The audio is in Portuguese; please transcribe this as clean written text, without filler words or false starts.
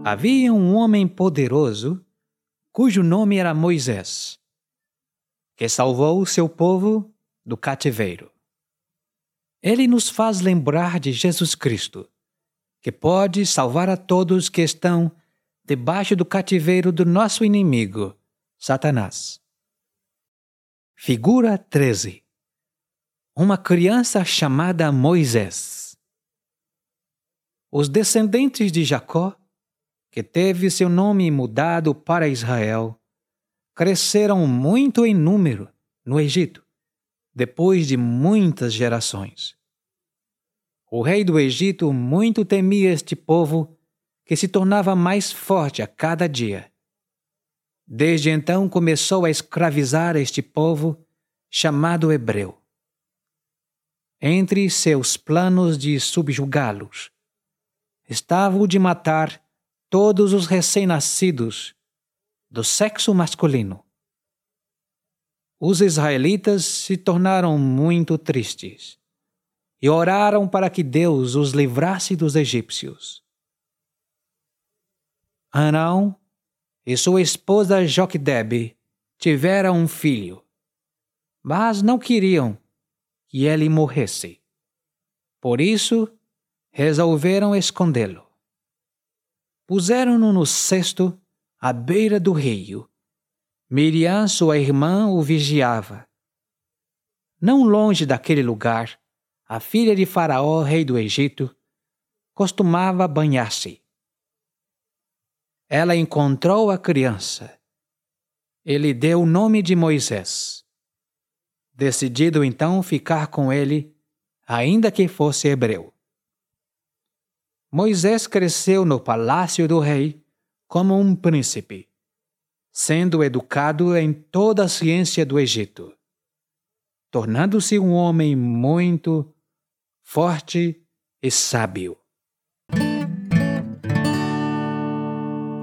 Havia um homem poderoso, cujo nome era Moisés, que salvou o seu povo do cativeiro. Ele nos faz lembrar de Jesus Cristo, que pode salvar a todos que estão debaixo do cativeiro do nosso inimigo, Satanás. Figura 13. Uma criança chamada Moisés. Os descendentes de Jacó, que teve seu nome mudado para Israel, cresceram muito em número no Egito, depois de muitas gerações. O rei do Egito muito temia este povo, que se tornava mais forte a cada dia. Desde então começou a escravizar este povo, chamado hebreu. Entre seus planos de subjugá-los, estava o de matar todos os recém-nascidos do sexo masculino. Os israelitas se tornaram muito tristes e oraram para que Deus os livrasse dos egípcios. Arão e sua esposa Joquedebe tiveram um filho, mas não queriam que ele morresse. Por isso, resolveram escondê-lo. Puseram-no no cesto à beira do rio. Miriam, sua irmã, o vigiava. Não longe daquele lugar, a filha de Faraó, rei do Egito, costumava banhar-se. Ela encontrou a criança. Ele deu o nome de Moisés. Decidido então ficar com ele, ainda que fosse hebreu. Moisés cresceu no palácio do rei como um príncipe, sendo educado em toda a ciência do Egito, tornando-se um homem muito forte e sábio.